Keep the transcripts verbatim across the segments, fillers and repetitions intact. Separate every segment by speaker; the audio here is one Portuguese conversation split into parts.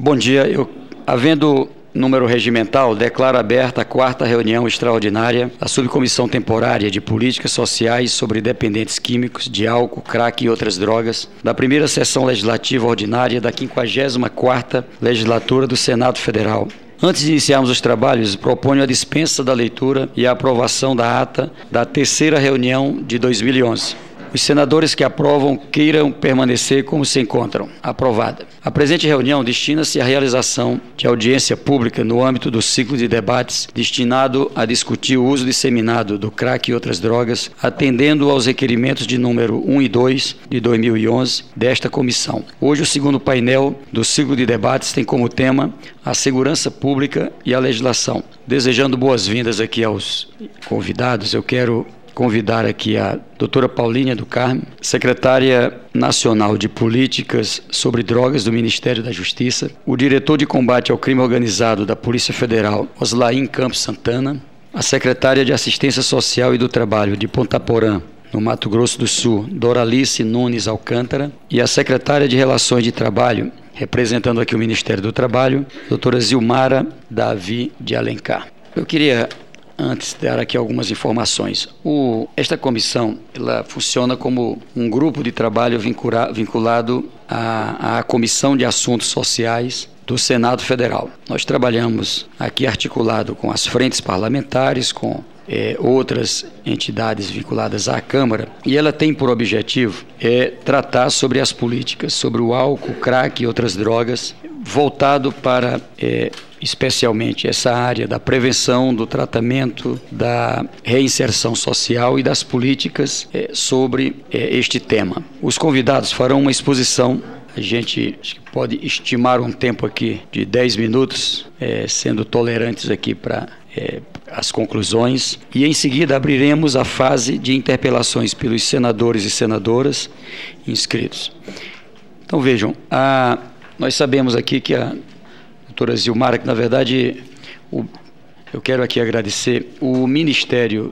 Speaker 1: Bom dia. Eu, havendo número regimental, declaro aberta a quarta reunião extraordinária da Subcomissão Temporária de Políticas Sociais sobre Dependentes Químicos de Álcool, Crack e outras drogas, da primeira sessão legislativa ordinária da quinquagésima quarta Legislatura do Senado Federal. Antes de iniciarmos os trabalhos, proponho a dispensa da leitura e a aprovação da ata da terceira reunião de dois mil e onze. Os senadores que aprovam queiram permanecer como se encontram. Aprovada. A presente reunião destina-se à realização de audiência pública no âmbito do ciclo de debates destinado a discutir o uso disseminado do crack e outras drogas, atendendo aos requerimentos de número um e dois de dois mil e onze desta comissão. Hoje, o segundo painel do ciclo de debates tem como tema a segurança pública e a legislação. Desejando boas-vindas aqui aos convidados, eu quero convidar aqui a doutora Paulinha do Carmo, secretária nacional de Políticas sobre Drogas do Ministério da Justiça, o diretor de combate ao crime organizado da Polícia Federal, Oslaim Campos Santana, a secretária de Assistência Social e do Trabalho de Ponta Porã, no Mato Grosso do Sul, Doralice Nunes Alcântara, e a secretária de Relações de Trabalho, representando aqui o Ministério do Trabalho, doutora Zilmara Davi de Alencar. Eu queria antes dar aqui algumas informações. O, esta comissão ela funciona como um grupo de trabalho vincula, vinculado à, à Comissão de Assuntos Sociais do Senado Federal. Nós trabalhamos aqui articulado com as frentes parlamentares, com é, outras entidades vinculadas à Câmara, e ela tem por objetivo é, tratar sobre as políticas, sobre o álcool, crack e outras drogas, voltado para é, especialmente essa área da prevenção, do tratamento, da reinserção social e das políticas é, sobre é, este tema. Os convidados farão uma exposição. A gente acho que pode estimar um tempo aqui de dez minutos, é, sendo tolerantes aqui para é, as conclusões. E em seguida abriremos a fase de interpelações pelos senadores e senadoras inscritos. Então vejam, a, nós sabemos aqui que a doutora Zilmara, que na verdade o, eu quero aqui agradecer, o Ministério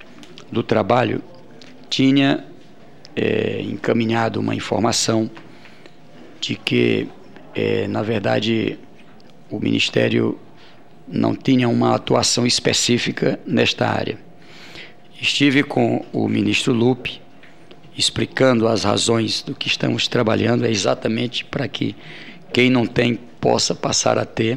Speaker 1: do Trabalho tinha é, encaminhado uma informação de que, é, na verdade, o Ministério não tinha uma atuação específica nesta área. Estive com o ministro Lupe, explicando as razões do que estamos trabalhando, é exatamente para que quem não tem possa passar a ter.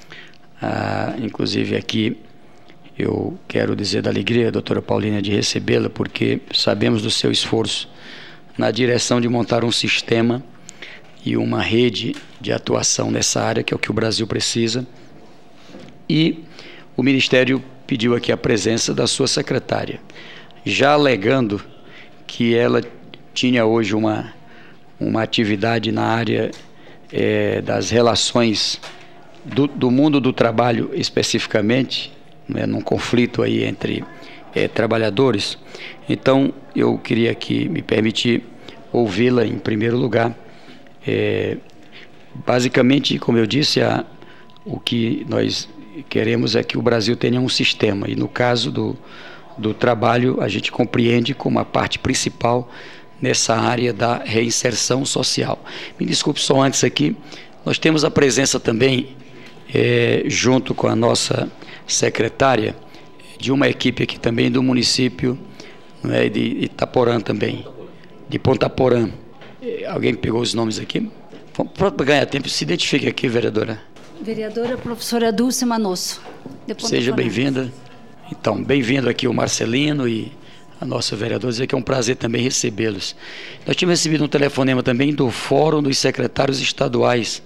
Speaker 1: Ah, inclusive aqui eu quero dizer da alegria, doutora Paulina, de recebê-la, porque sabemos do seu esforço na direção de montar um sistema e uma rede de atuação nessa área, que é o que o Brasil precisa. E o Ministério pediu aqui a presença da sua secretária, já alegando que ela tinha hoje uma, uma atividade na área É, das relações do, do mundo do trabalho especificamente, né, num conflito aí entre é, trabalhadores. Então, eu queria aqui me permitir ouvi-la em primeiro lugar. É, basicamente, como eu disse, a, o que nós queremos é que o Brasil tenha um sistema, e no caso do, do trabalho, a gente compreende como a parte principal nessa área da reinserção social. Me desculpe só antes aqui, nós temos a presença também, é, junto com a nossa secretária, de uma equipe aqui também do município, né, de Itaporã também, de Ponta Porã. É, alguém pegou os nomes aqui? Para ganhar tempo, se identifique aqui, vereadora.
Speaker 2: Vereadora professora Dulce Manosso.
Speaker 1: Seja bem-vinda. Então, bem-vindo aqui o Marcelino e a nossa vereadora, dizer que é um prazer também recebê-los. Nós tínhamos recebido um telefonema também do Fórum dos Secretários Estaduais.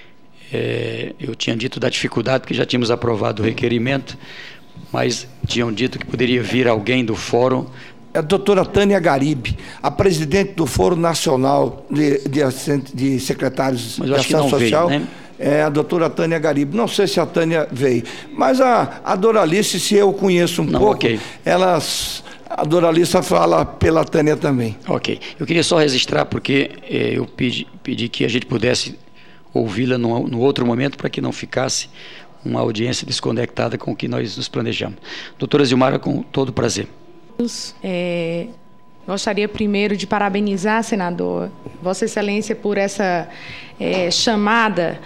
Speaker 1: É, eu tinha dito da dificuldade, porque já tínhamos aprovado o requerimento, mas tinham dito que poderia vir alguém do Fórum.
Speaker 3: A doutora Tânia Garibe, a presidente do Fórum Nacional de, de, de Secretários de Ação Social, veio, né? É a doutora Tânia Garibe. Não sei se a Tânia veio, mas a, a Doralice, se eu conheço um não, pouco, okay. elas... A Doralice fala pela Tânia também.
Speaker 1: Ok. Eu queria só registrar, porque eh, eu pedi, pedi que a gente pudesse ouvi-la no, no outro momento, para que não ficasse uma audiência desconectada com o que nós nos planejamos. Doutora Zilmara, com todo prazer.
Speaker 4: É, gostaria primeiro de parabenizar, senador, Vossa Excelência, por essa é, chamada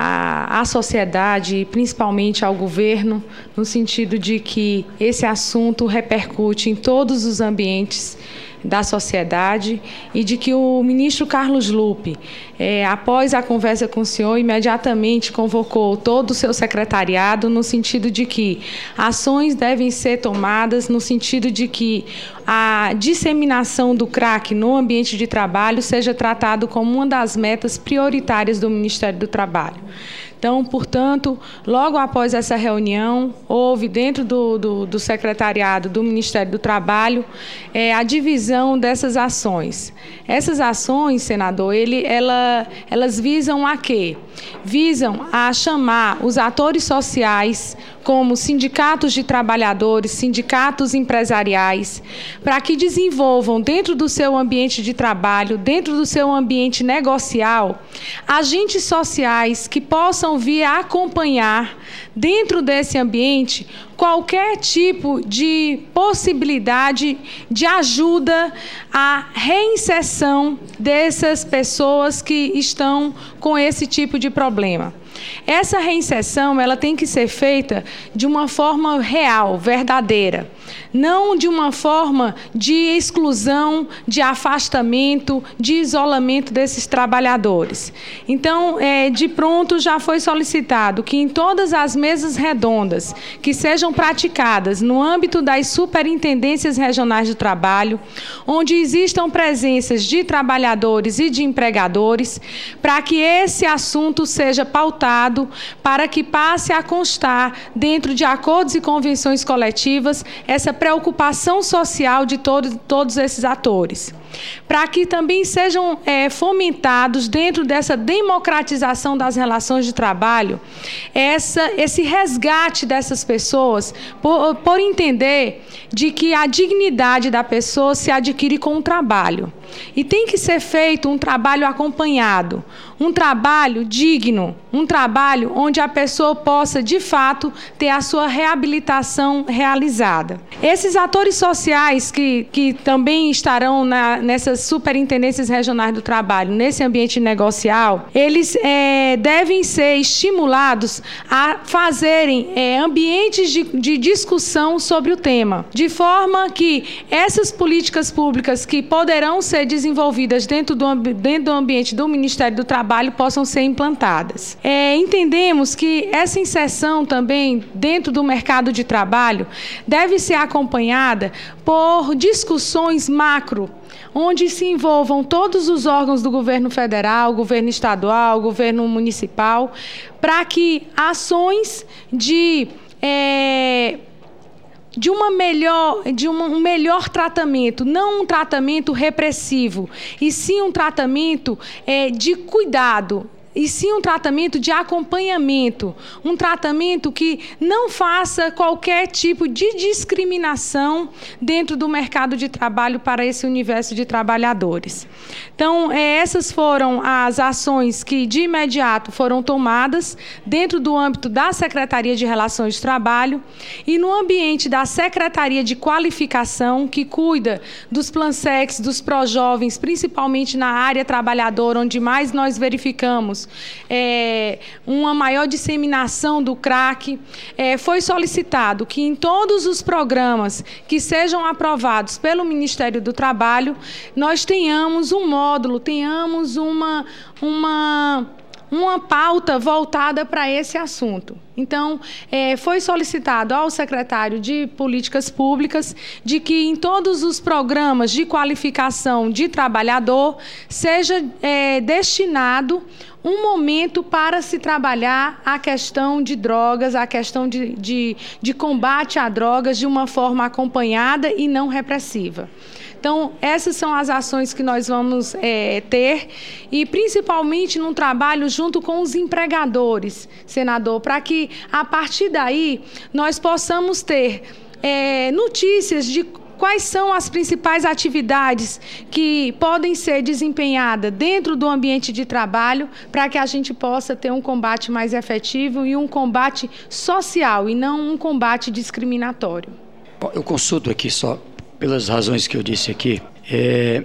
Speaker 4: à, à sociedade e principalmente ao governo, no sentido de que esse assunto repercute em todos os ambientes da sociedade e de que o ministro Carlos Lupe, é, após a conversa com o senhor, imediatamente convocou todo o seu secretariado no sentido de que ações devem ser tomadas no sentido de que a disseminação do crack no ambiente de trabalho seja tratado como uma das metas prioritárias do Ministério do Trabalho. Então, portanto, logo após essa reunião, houve dentro do, do, do secretariado do Ministério do Trabalho é, a divisão dessas ações. Essas ações, senador, ele, ela, elas visam a quê? Visam a chamar os atores sociais, como sindicatos de trabalhadores, sindicatos empresariais, para que desenvolvam dentro do seu ambiente de trabalho, dentro do seu ambiente negocial, agentes sociais que possam vir a acompanhar dentro desse ambiente qualquer tipo de possibilidade de ajuda à reinserção dessas pessoas que estão com esse tipo de problema. Essa reinserção, ela tem que ser feita de uma forma real, verdadeira, não de uma forma de exclusão, de afastamento, de isolamento desses trabalhadores. Então, é, de pronto, já foi solicitado que em todas as mesas redondas que sejam praticadas no âmbito das superintendências regionais do trabalho, onde existam presenças de trabalhadores e de empregadores, para que esse assunto seja pautado para que passe a constar, dentro de acordos e convenções coletivas, essa preocupação social de todo, todos esses atores. Para que também sejam é, fomentados, dentro dessa democratização das relações de trabalho, essa, esse resgate dessas pessoas, por, por entender de que a dignidade da pessoa se adquire com o trabalho. E tem que ser feito um trabalho acompanhado, um trabalho digno, um trabalho onde a pessoa possa, de fato, ter a sua reabilitação realizada. Esses atores sociais que, que também estarão na, nessas superintendências regionais do trabalho, nesse ambiente negocial, eles é, devem ser estimulados a fazerem é, ambientes de, de discussão sobre o tema, de forma que essas políticas públicas que poderão ser desenvolvidas dentro do, dentro do ambiente do Ministério do Trabalho possam ser implantadas. É, entendemos que essa inserção também dentro do mercado de trabalho deve ser acompanhada por discussões macro, onde se envolvam todos os órgãos do governo federal, governo estadual, governo municipal, para que ações de... É, de, uma melhor, de uma, um melhor tratamento, não um tratamento repressivo, e sim um tratamento é, de cuidado, e sim um tratamento de acompanhamento, um tratamento que não faça qualquer tipo de discriminação dentro do mercado de trabalho para esse universo de trabalhadores. Então, essas foram as ações que, de imediato, foram tomadas dentro do âmbito da Secretaria de Relações de Trabalho e no ambiente da Secretaria de Qualificação, que cuida dos Plansecs, dos Projovens, principalmente na área trabalhadora, onde mais nós verificamos É, uma maior disseminação do crack. É, foi solicitado que em todos os programas que sejam aprovados pelo Ministério do Trabalho, nós tenhamos um módulo, tenhamos uma, uma, uma pauta voltada para esse assunto. Então, é, foi solicitado ao secretário de Políticas Públicas de que em todos os programas de qualificação de trabalhador seja é, destinado um momento para se trabalhar a questão de drogas, a questão de, de, de combate a drogas de uma forma acompanhada e não repressiva. Então, essas são as ações que nós vamos é, ter, e principalmente num trabalho junto com os empregadores, senador, para que, a partir daí, nós possamos ter é, notícias de quais são as principais atividades que podem ser desempenhadas dentro do ambiente de trabalho para que a gente possa ter um combate mais efetivo e um combate social e não um combate discriminatório.
Speaker 1: Eu consulto aqui só pelas razões que eu disse aqui. É,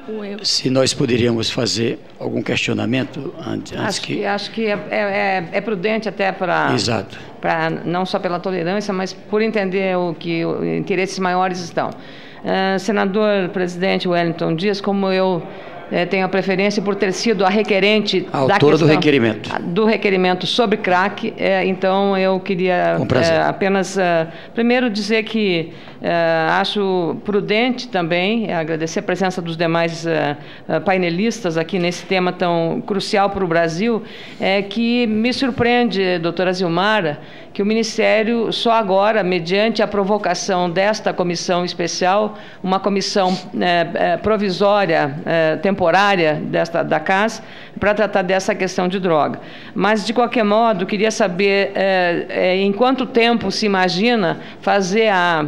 Speaker 1: se nós poderíamos fazer algum questionamento antes, antes
Speaker 5: acho que...
Speaker 1: que...
Speaker 5: Acho que é, é, é prudente até para...
Speaker 1: Exato.
Speaker 5: Para, não só pela tolerância, mas por entender o que os interesses maiores estão. Uh, senador presidente Wellington Dias, como eu eh, tenho a preferência por ter sido a requerente
Speaker 1: a autora da questão, do requerimento
Speaker 5: do requerimento sobre crack, eh, então eu queria eh, apenas uh, primeiro dizer que uh, acho prudente também agradecer a presença dos demais uh, uh, painelistas aqui nesse tema tão crucial para o Brasil, é que me surpreende, doutora Zilmara, que o Ministério só agora, mediante a provocação desta comissão especial, uma comissão eh, eh, provisória, eh, temporária desta, da C A S, para tratar dessa questão de droga. Mas, de qualquer modo, queria saber eh, eh, em quanto tempo se imagina fazer a,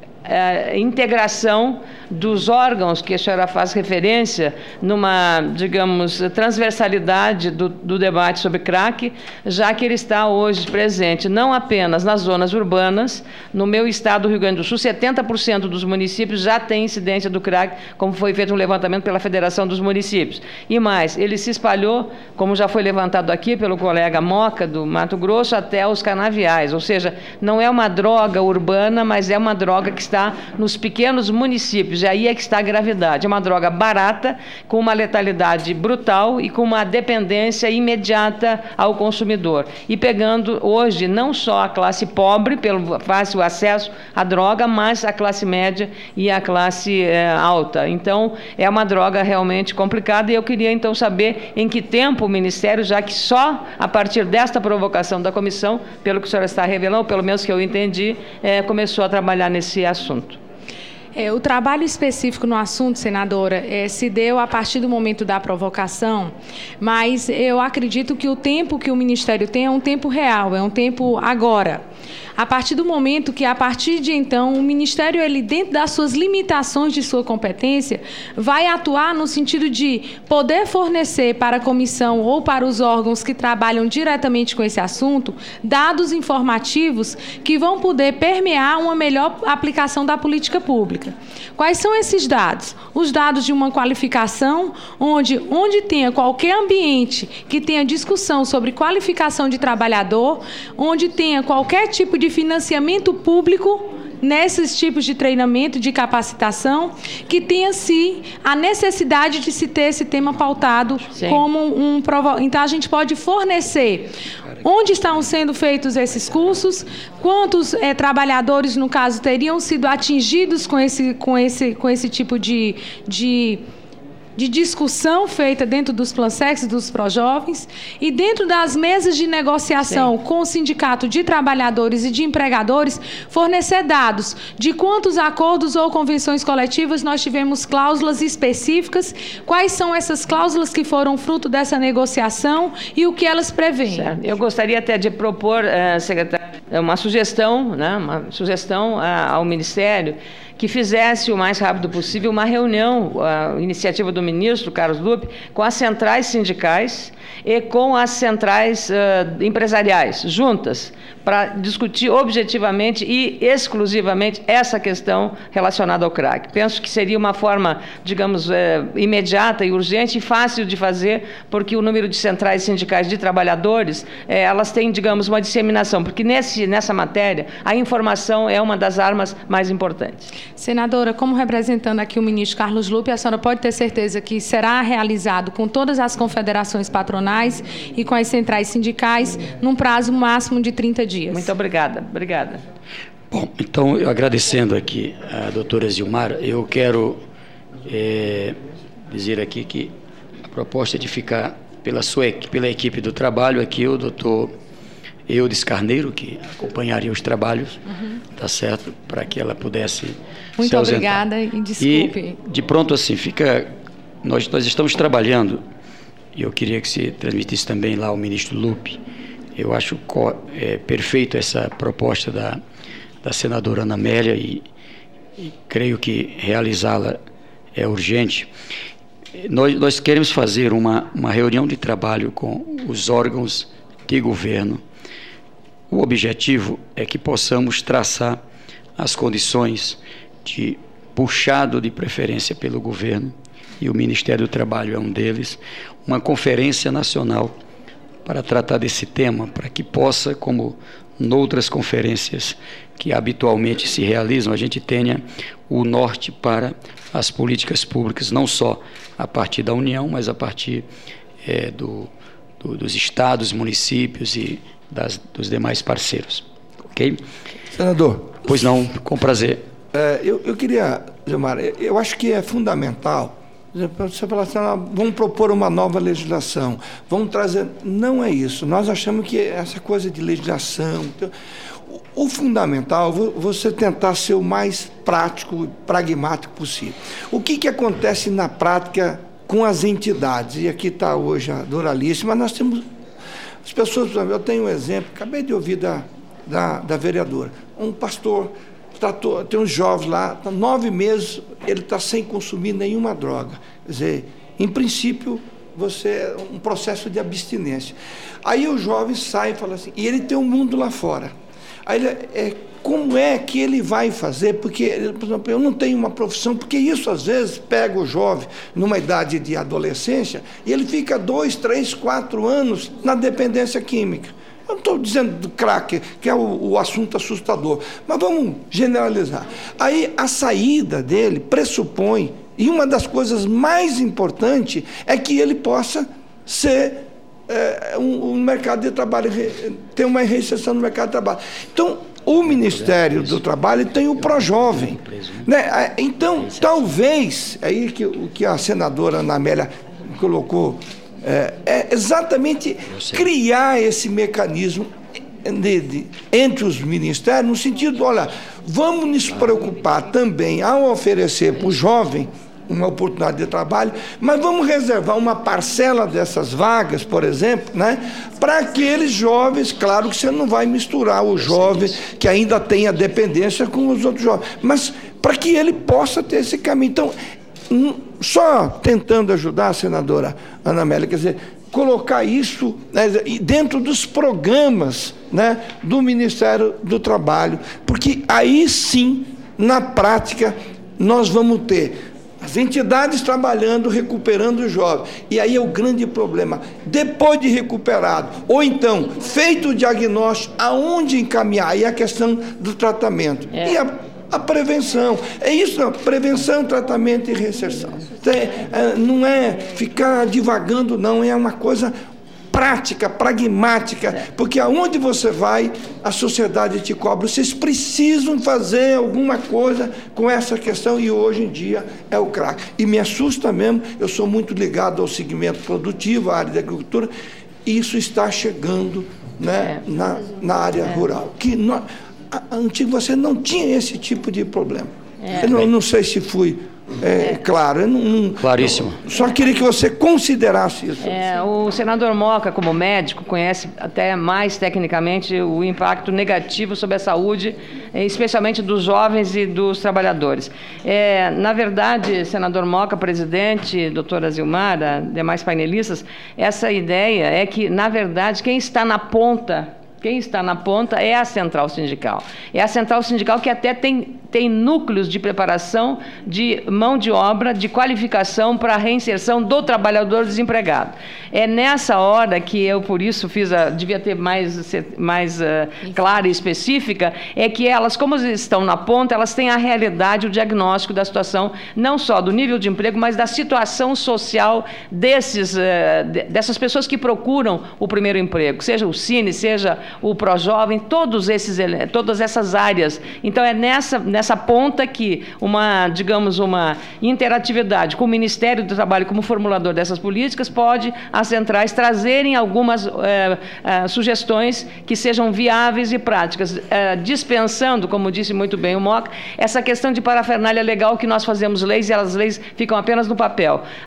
Speaker 5: a integração dos órgãos que a senhora faz referência numa, digamos, transversalidade do, do debate sobre crack, já que ele está hoje presente não apenas nas zonas urbanas. No meu estado do Rio Grande do Sul, setenta por cento dos municípios já têm incidência do crack, como foi feito um levantamento pela Federação dos Municípios. E mais, ele se espalhou, como já foi levantado aqui pelo colega Moca, do Mato Grosso, até os canaviais, ou seja, não é uma droga urbana, mas é uma droga que está nos pequenos municípios. E aí é que está a gravidade. É uma droga barata, com uma letalidade brutal e com uma dependência imediata ao consumidor. E pegando hoje não só a classe pobre, pelo fácil acesso à droga, mas a classe média e a classe é, alta. Então, é uma droga realmente complicada e eu queria então saber em que tempo o Ministério, já que só a partir desta provocação da comissão, pelo que a senhora está revelando, pelo menos que eu entendi, é, começou a trabalhar nesse assunto.
Speaker 4: É, o trabalho específico no assunto, senadora, é, se deu a partir do momento da provocação, mas eu acredito que o tempo que o Ministério tem é um tempo real, é um tempo agora. A partir do momento que, a partir de então, o Ministério, ele, dentro das suas limitações de sua competência, vai atuar no sentido de poder fornecer para a comissão ou para os órgãos que trabalham diretamente com esse assunto, dados informativos que vão poder permear uma melhor aplicação da política pública. Quais são esses dados? Os dados de uma qualificação, onde, onde tenha qualquer ambiente que tenha discussão sobre qualificação de trabalhador, onde tenha qualquer tipo de financiamento público nesses tipos de treinamento, de capacitação, que tenha, sim, a necessidade de se ter esse tema pautado. Sim. Como um... Então, a gente pode fornecer onde estão sendo feitos esses cursos, quantos é, trabalhadores, no caso, teriam sido atingidos com esse, com esse, com esse tipo de... de de discussão feita dentro dos Plansex, dos Projovens, e dentro das mesas de negociação, sim, com o Sindicato de Trabalhadores e de Empregadores, fornecer dados de quantos acordos ou convenções coletivas nós tivemos cláusulas específicas, quais são essas cláusulas que foram fruto dessa negociação e o que elas prevêem.
Speaker 5: Certo. Eu gostaria até de propor, uh, secretário, uma sugestão, né, uma sugestão uh, ao Ministério, que fizesse o mais rápido possível uma reunião, a iniciativa do ministro Carlos Lupe, com as centrais sindicais e com as centrais uh, empresariais, juntas, para discutir objetivamente e exclusivamente essa questão relacionada ao crack. Penso que seria uma forma, digamos, eh, imediata e urgente e fácil de fazer, porque o número de centrais sindicais de trabalhadores, eh, elas têm, digamos, uma disseminação, porque nesse, nessa matéria a informação é uma das armas mais importantes.
Speaker 4: Senadora, como representando aqui o ministro Carlos Lupe, a senhora pode ter certeza que será realizado com todas as confederações patronais e com as centrais sindicais num prazo máximo de trinta dias.
Speaker 5: Muito obrigada. Obrigada.
Speaker 1: Bom, então, eu agradecendo aqui a doutora Zilmara, eu quero é, dizer aqui que a proposta é de ficar pela, sua, pela equipe do trabalho aqui, o doutor Eudes Carneiro, que acompanharia os trabalhos, uhum, tá certo, para que ela pudesse
Speaker 4: Muito
Speaker 1: se ausentar.
Speaker 4: Obrigada e desculpe.
Speaker 1: E, de pronto, assim, fica... Nós, nós estamos trabalhando, e eu queria que se transmitisse também lá ao ministro Lupe. Eu acho é, perfeito essa proposta da, da senadora Ana Amélia e, e creio que realizá-la é urgente. Nós, nós queremos fazer uma, uma reunião de trabalho com os órgãos de governo. O objetivo é que possamos traçar as condições de puxado de preferência pelo governo e o Ministério do Trabalho é um deles, uma conferência nacional para tratar desse tema, para que possa, como noutras conferências que habitualmente se realizam, a gente tenha o norte para as políticas públicas, não só a partir da União, mas a partir é, do, do, dos estados, municípios e das, dos demais parceiros. Ok?
Speaker 3: Senador.
Speaker 1: Pois não, com prazer.
Speaker 3: É, eu, eu queria, Gilmar, eu acho que é fundamental você falar assim, ah, vamos propor uma nova legislação, vamos trazer... Não é isso. Nós achamos que essa coisa de legislação... O, o fundamental é você tentar ser o mais prático e pragmático possível. O que, que acontece na prática com as entidades? E aqui está hoje a Doralice, mas nós temos... As pessoas... Eu tenho um exemplo, acabei de ouvir da, da, da vereadora. Um pastor... Tratou, tem uns jovens lá, tá nove meses, ele está sem consumir nenhuma droga. Quer dizer, em princípio, você um processo de abstinência. Aí o jovem sai e fala assim, e ele tem um mundo lá fora. Aí ele, é, como é que ele vai fazer? Porque, por exemplo, eu não tenho uma profissão, porque isso às vezes pega o jovem numa idade de adolescência e ele fica dois, três, quatro anos na dependência química. Eu não estou dizendo do crack, que é o, o assunto assustador, mas vamos generalizar. Aí a saída dele pressupõe, e uma das coisas mais importantes é que ele possa ser é, um, um mercado de trabalho, ter uma reinserção no mercado de trabalho. Então, o Ministério do Trabalho tem o Projovem, né? Então, talvez, aí que o que a senadora Ana Amélia colocou, É, é exatamente criar esse mecanismo de, de, entre os ministérios, no sentido, olha, vamos nos preocupar também ao oferecer para o jovem uma oportunidade de trabalho, mas vamos reservar uma parcela dessas vagas, por exemplo, né, para aqueles jovens. Claro que você não vai misturar o jovem que ainda tem a dependência com os outros jovens, mas para que ele possa ter esse caminho. Então, só tentando ajudar a senadora Ana Amélia, quer dizer, colocar isso, né, dentro dos programas, né, do Ministério do Trabalho, porque aí sim, na prática, nós vamos ter as entidades trabalhando, recuperando o jovem. E aí é o grande problema. Depois de recuperado, ou então, feito o diagnóstico, aonde encaminhar? Aí a questão do tratamento. É. E a A prevenção, é isso, não, prevenção, tratamento e reinserção. É, não é ficar divagando, não, é uma coisa prática, pragmática, porque aonde você vai, a sociedade te cobra. Vocês precisam fazer alguma coisa com essa questão, e hoje em dia é o crack. E me assusta mesmo, eu sou muito ligado ao segmento produtivo, à área da agricultura, e isso está chegando, né, na, na área rural. Que nós, antigo você não tinha esse tipo de problema. É. Eu não, não sei se fui é, é. claro. Eu não, não,
Speaker 1: Claríssimo.
Speaker 3: Eu só queria que você considerasse isso.
Speaker 5: É, o senador Moca, como médico, conhece até mais tecnicamente o impacto negativo sobre a saúde, especialmente dos jovens e dos trabalhadores. É, na verdade, senador Moca, presidente, doutora Zilmara, demais painelistas, essa ideia é que, na verdade, quem está na ponta Quem está na ponta é a central sindical. É a central sindical que até tem, tem núcleos de preparação de mão de obra, de qualificação para a reinserção do trabalhador desempregado. É nessa hora que eu, por isso, fiz a, devia ter mais, mais uh, clara e específica, é que elas, como estão na ponta, elas têm a realidade, o diagnóstico da situação, não só do nível de emprego, mas da situação social desses, uh, dessas pessoas que procuram o primeiro emprego, seja o Cine, seja o Projovem, todos esses, todas essas áreas. Então, é nessa, nessa ponta que uma, digamos, uma interatividade com o Ministério do Trabalho como formulador dessas políticas pode as centrais trazerem algumas é, é, sugestões que sejam viáveis e práticas, é, dispensando, como disse muito bem o Moca, essa questão de parafernália legal que nós fazemos leis e as leis ficam apenas no papel.